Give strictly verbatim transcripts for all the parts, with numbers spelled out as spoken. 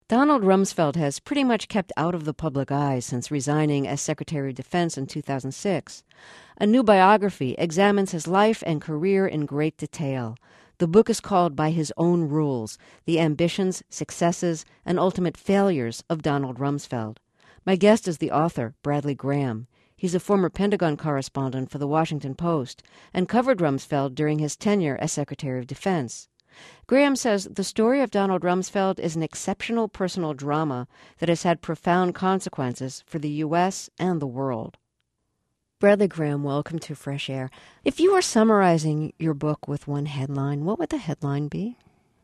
Donald Rumsfeld has pretty much kept out of the public eye since resigning as Secretary of Defense in two thousand six. A new biography examines his life and career in great detail. The book is called By His Own Rules: The Ambitions, Successes, and Ultimate Failures of Donald Rumsfeld. My guest is the author, Bradley Graham. He's a former Pentagon correspondent for The Washington Post and covered Rumsfeld during his tenure as Secretary of Defense. Graham says the story of Donald Rumsfeld is an exceptional personal drama that has had profound consequences for the U S and the world. Bradley Graham, welcome to Fresh Air. If you were summarizing your book with one headline, what would the headline be?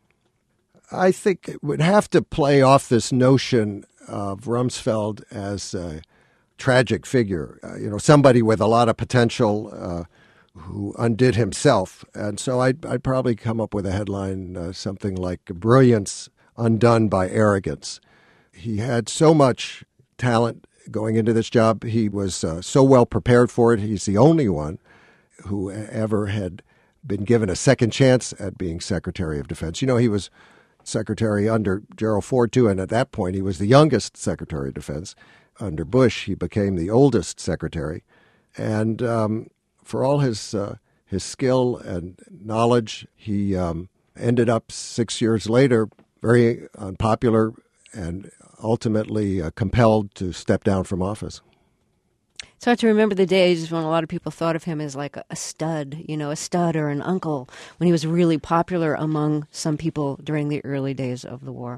I think it would have to play off this notion of Rumsfeld as a tragic figure, uh, you know, somebody with a lot of potential, uh, who undid himself. And so I'd, I'd probably come up with a headline, uh, something like Brilliance Undone by Arrogance. He had so much talent going into this job. He was uh, so well prepared for it. He's the only one who ever had been given a second chance at being Secretary of Defense. You know, he was Secretary under Gerald Ford, too, and at that point he was the youngest Secretary of Defense. Under Bush, he became the oldest secretary. And um, for all his uh, his skill and knowledge, he um, ended up six years later very unpopular and ultimately uh, compelled to step down from office. It's hard to remember the days when a lot of people thought of him as like a, a stud, you know, a stud or an uncle, when he was really popular among some people during the early days of the war.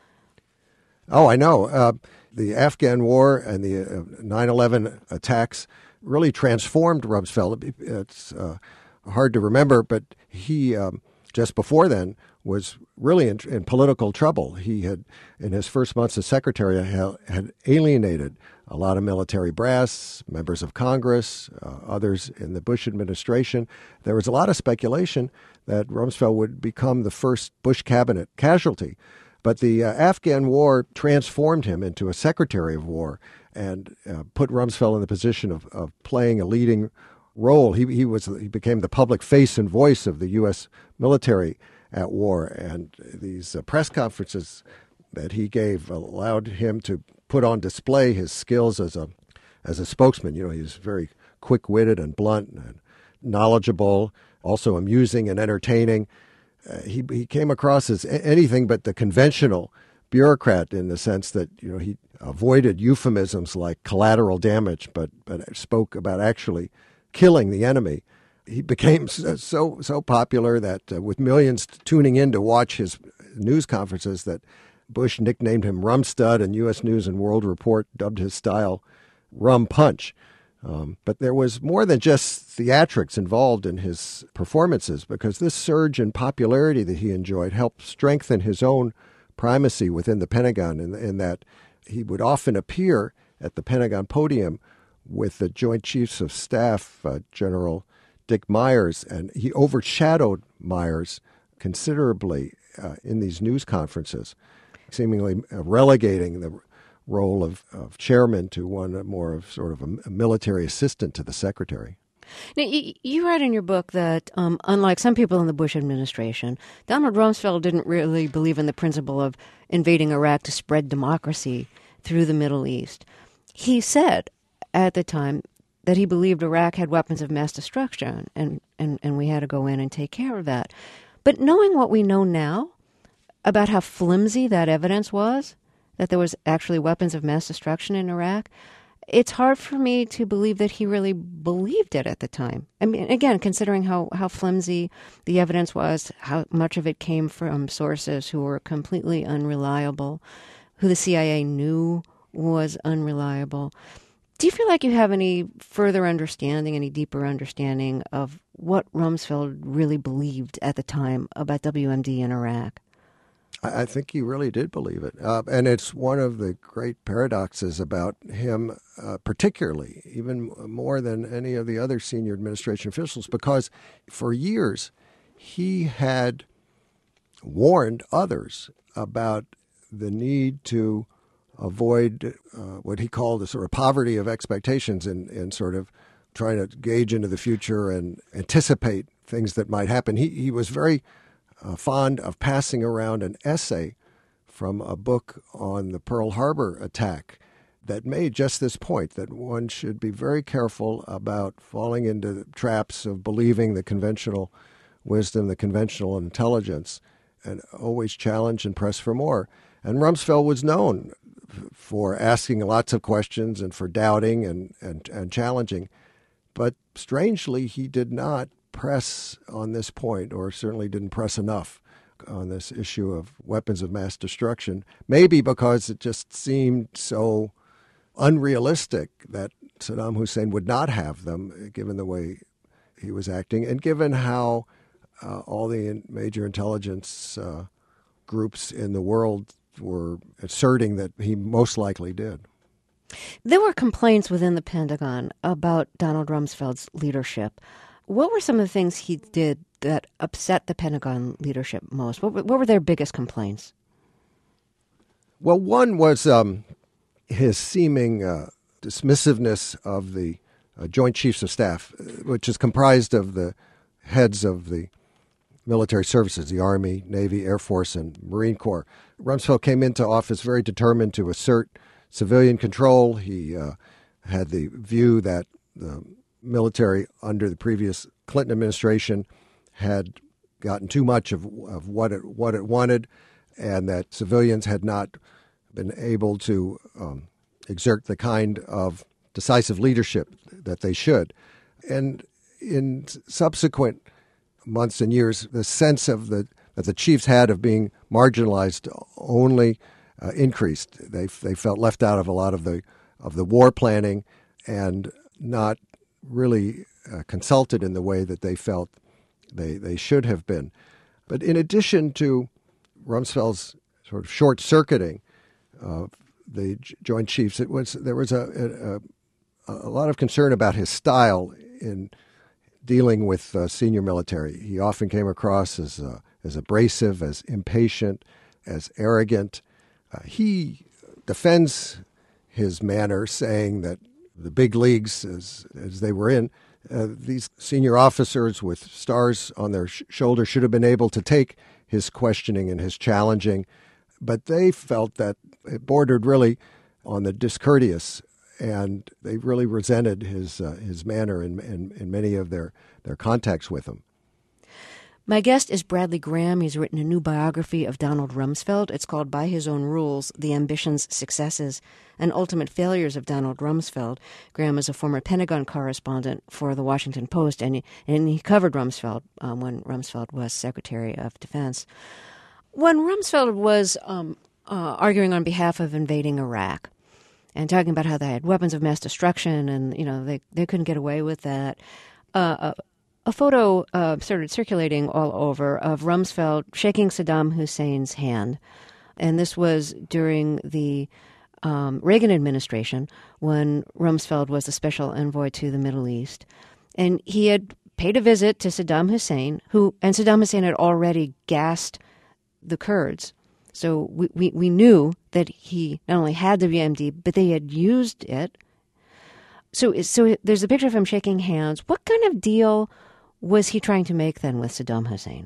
Oh, I know. Uh, the Afghan War and the uh, nine eleven attacks really transformed Rumsfeld. It's uh, hard to remember, but he, um, just before then, was really in, in political trouble. He had, in his first months as secretary, had alienated a lot of military brass, members of Congress, uh, others in the Bush administration. There was a lot of speculation that Rumsfeld would become the first Bush cabinet casualty. But the uh, Afghan War transformed him into a secretary of war and uh, put Rumsfeld in the position of, of playing a leading role. He, he was he became the public face and voice of the U S military at war, and these uh, press conferences that he gave allowed him to put on display his skills as a as a spokesman. You know, he was very quick-witted and blunt and knowledgeable, also amusing and entertaining. Uh, he he came across as anything but the conventional bureaucrat in the sense that, you know, he avoided euphemisms like collateral damage, but but spoke about actually killing the enemy. He became so so popular that uh, with millions tuning in to watch his news conferences, that Bush nicknamed him Rumstud, and U S News and World Report dubbed his style Rum Punch. Um, but there was more than just theatrics involved in his performances, because this surge in popularity that he enjoyed helped strengthen his own primacy within the Pentagon, in, in that he would often appear at the Pentagon podium with the Joint Chiefs of Staff, uh, General Dick Myers, and he overshadowed Myers considerably uh, in these news conferences, seemingly uh, relegating the role of, of chairman to one more of sort of a, a military assistant to the secretary. Now, you, you write in your book that, um, unlike some people in the Bush administration, Donald Rumsfeld didn't really believe in the principle of invading Iraq to spread democracy through the Middle East. He said at the time that he believed Iraq had weapons of mass destruction, and, and, and we had to go in and take care of that. But knowing what we know now about how flimsy that evidence was, that there was actually weapons of mass destruction in Iraq, it's hard for me to believe that he really believed it at the time. I mean, again, considering how, how flimsy the evidence was, how much of it came from sources who were completely unreliable, who the C I A knew was unreliable. Do you feel like you have any further understanding, any deeper understanding of what Rumsfeld really believed at the time about W M D in Iraq? I think he really did believe it. Uh, and it's one of the great paradoxes about him, uh, particularly, even more than any of the other senior administration officials, because for years he had warned others about the need to avoid uh, what he called the sort of poverty of expectations in, in sort of trying to gauge into the future and anticipate things that might happen. He, he was very uh, fond of passing around an essay from a book on the Pearl Harbor attack that made just this point, that one should be very careful about falling into the traps of believing the conventional wisdom, the conventional intelligence, and always challenge and press for more. And Rumsfeld was known for asking lots of questions and for doubting and, and, and challenging. But strangely, he did not press on this point, or certainly didn't press enough on this issue of weapons of mass destruction, maybe because it just seemed so unrealistic that Saddam Hussein would not have them, given the way he was acting, and given how uh, all the major intelligence uh, groups in the world were asserting that he most likely did. There were complaints within the Pentagon about Donald Rumsfeld's leadership. What were some of the things he did that upset the Pentagon leadership most? What were, what were their biggest complaints? Well, one was um, his seeming uh, dismissiveness of the uh, Joint Chiefs of Staff, which is comprised of the heads of the military services, the Army, Navy, Air Force, and Marine Corps. Rumsfeld came into office very determined to assert civilian control. He uh, had the view that the military under the previous Clinton administration had gotten too much of, of what it what it wanted, and that civilians had not been able to um, exert the kind of decisive leadership that they should. And in subsequent months and years, the sense of the that the chiefs had of being marginalized only uh, increased. They they felt left out of a lot of the of the war planning and not really uh, consulted in the way that they felt they they should have been. But in addition to Rumsfeld's sort of short-circuiting of the Joint Chiefs, it was there was a a, a lot of concern about his style in dealing with uh, senior military. He often came across as uh, as abrasive, as impatient, as arrogant. Uh, he defends his manner, saying that the big leagues, as as they were in, uh, these senior officers with stars on their sh- shoulders should have been able to take his questioning and his challenging, but they felt that it bordered really on the discourteous, and they really resented his uh, his manner in, in, in many of their, their contacts with him. My guest is Bradley Graham. He's written a new biography of Donald Rumsfeld. It's called By His Own Rules, The Ambitions, Successes, and Ultimate Failures of Donald Rumsfeld. Graham is a former Pentagon correspondent for The Washington Post, and he, and he covered Rumsfeld um, when Rumsfeld was Secretary of Defense. When Rumsfeld was um, uh, arguing on behalf of invading Iraq and talking about how they had weapons of mass destruction and, you know, they, they couldn't get away with that, uh, uh A photo uh, started circulating all over of Rumsfeld shaking Saddam Hussein's hand. And this was during the um, Reagan administration when Rumsfeld was the special envoy to the Middle East. And he had paid a visit to Saddam Hussein, who and Saddam Hussein had already gassed the Kurds. So we, we, we knew that he not only had the W M D, but they had used it. So, so there's a picture of him shaking hands. What kind of deal was he trying to make then with Saddam Hussein?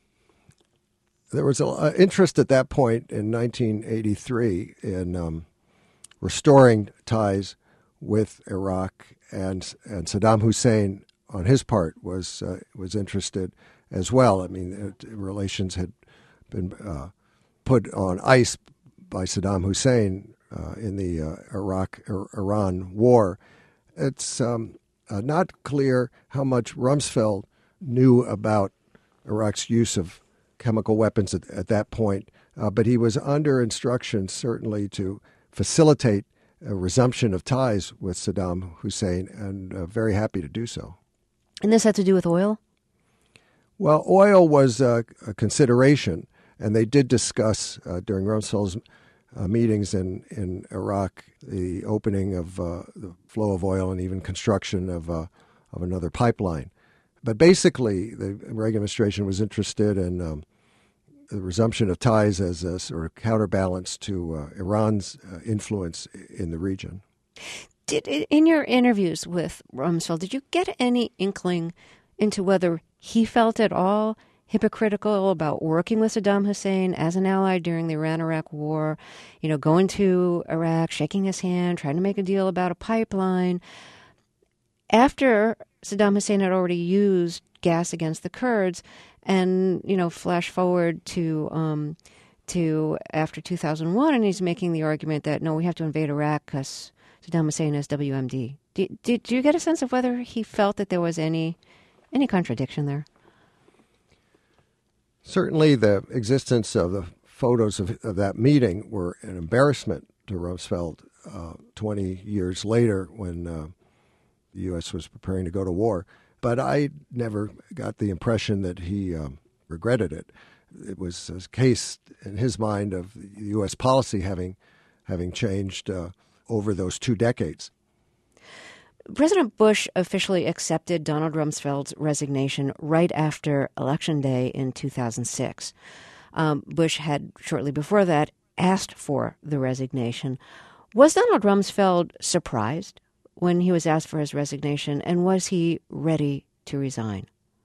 There was an interest at that point in nineteen eighty-three in um, restoring ties with Iraq, and and Saddam Hussein, on his part, was uh, was interested as well. I mean, it, relations had been uh, put on ice by Saddam Hussein uh, in the uh, Iraq-Iran war. It's um, Uh, not clear how much Rumsfeld knew about Iraq's use of chemical weapons at, at that point, uh, but he was under instructions certainly to facilitate a resumption of ties with Saddam Hussein, and uh, very happy to do so. And this had to do with oil? Well, oil was uh, a consideration, and they did discuss uh, during Rumsfeld's Uh, meetings in, in Iraq, the opening of uh, the flow of oil and even construction of uh, of another pipeline. But basically, the Reagan administration was interested in um, the resumption of ties as a sort of counterbalance to uh, Iran's uh, influence in the region. Did, in your interviews with Rumsfeld, did you get any inkling into whether he felt at all hypocritical about working with Saddam Hussein as an ally during the Iran-Iraq war, you know, going to Iraq, shaking his hand, trying to make a deal about a pipeline. After Saddam Hussein had already used gas against the Kurds, and, you know, flash forward to um, to after two thousand one, and he's making the argument that, no, we have to invade Iraq because Saddam Hussein has W M D. Did, did, do you get a sense of whether he felt that there was any any contradiction there? Certainly the existence of the photos of, of that meeting were an embarrassment to Rumsfeld uh, twenty years later when uh, the U S was preparing to go to war. But I never got the impression that he um, regretted it. It was a case in his mind of U S policy having having changed uh, over those two decades. President Bush officially accepted Donald Rumsfeld's resignation right after Election Day in two thousand six. Um, Bush had, shortly before that, asked for the resignation. Was Donald Rumsfeld surprised when he was asked for his resignation, and was he ready to resign?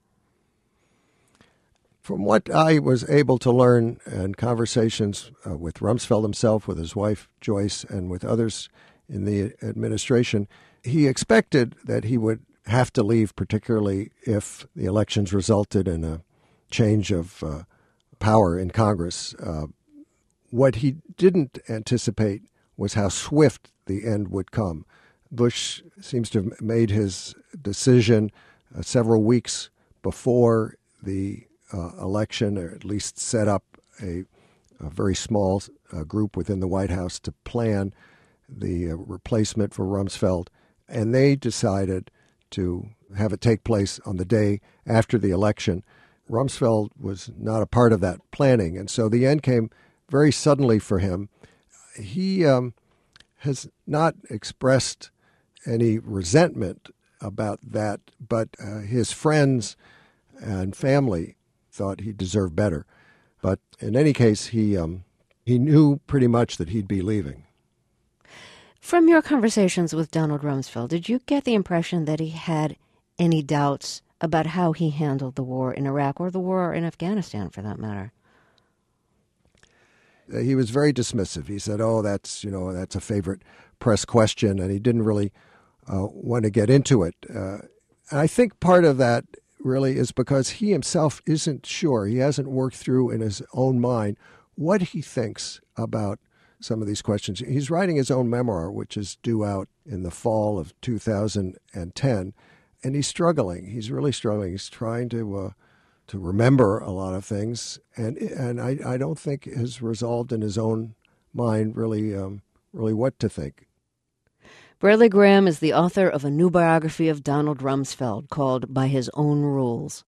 From what I was able to learn in conversations uh, with Rumsfeld himself, with his wife Joyce, and with others in the administration, he expected that he would have to leave, particularly if the elections resulted in a change of uh, power in Congress. Uh, what he didn't anticipate was how swift the end would come. Bush seems to have made his decision uh, several weeks before the uh, election, or at least set up a, a very small uh, group within the White House to plan the uh, replacement for Rumsfeld. And they decided to have it take place on the day after the election. Rumsfeld was not a part of that planning, and so the end came very suddenly for him. He um, has not expressed any resentment about that, but uh, his friends and family thought he deserved better. But in any case, he um, he knew pretty much that he'd be leaving. From your conversations with Donald Rumsfeld, did you get the impression that he had any doubts about how he handled the war in Iraq, or the war in Afghanistan, for that matter? He was very dismissive. He said, "Oh, that's you know that's a favorite press question," and he didn't really uh, want to get into it. Uh, and I think part of that really is because he himself isn't sure. He hasn't worked through in his own mind what he thinks about some of these questions. He's writing his own memoir, which is due out in the fall of two thousand ten, and he's struggling. He's really struggling. He's trying to uh, to remember a lot of things, and and I, I don't think has resolved in his own mind really um, really what to think. Bradley Graham is the author of a new biography of Donald Rumsfeld called By His Own Rules.